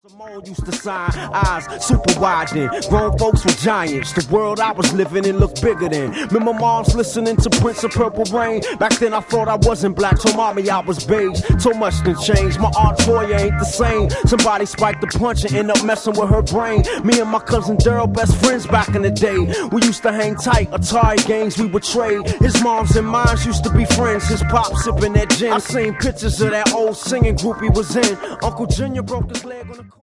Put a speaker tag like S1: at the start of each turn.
S1: Simone used to sign eyes super wide then. Grown folks were giants. The world I was living in looked bigger than. Remember moms listening to Prince of Purple Rain. Back then I thought I wasn't black. Told mommy I was beige. So much done changed. My Aunt Toya ain't the same. Somebody spiked the punch and end up messing with her brain. Me and my cousin Daryl, best friends back in the day. We used to hang tight. Atari games we would trade. His moms and mine used to be friends. His pop sipping that gin. I seen pictures of that old singing group he was in. Uncle Junior broke his leg on the